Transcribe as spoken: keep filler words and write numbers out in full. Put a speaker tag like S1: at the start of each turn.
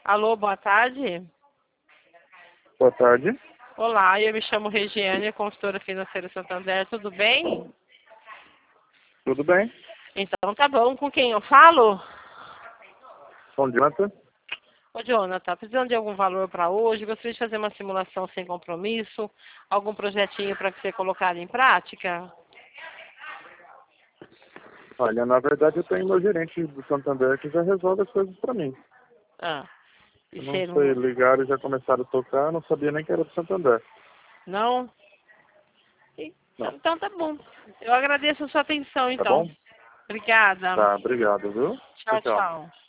S1: Alô, boa tarde.
S2: Boa tarde.
S1: Olá, eu me chamo Regiane, consultora financeira Santander, tudo bem?
S2: Tudo bem?
S1: Então tá bom, com quem eu falo?
S2: Bom dia.
S1: Ô, Jonathan, precisando de algum valor para hoje? Gostaria de fazer uma simulação sem compromisso? Algum projetinho para você colocar em prática?
S2: Olha, na verdade eu tenho meu gerente do Santander que já resolve as coisas para mim.
S1: Ah, e
S2: Eu não
S1: ser
S2: sei,
S1: um...
S2: ligaram e já começaram a tocar, não sabia nem que era do Santander.
S1: Não? E-
S2: Não.
S1: Então tá bom. Eu agradeço a sua atenção,
S2: Tá
S1: então.
S2: bom?
S1: Obrigada.
S2: Tá, obrigado, viu? Tchau,
S1: Tchau,
S2: tchau.
S1: tchau.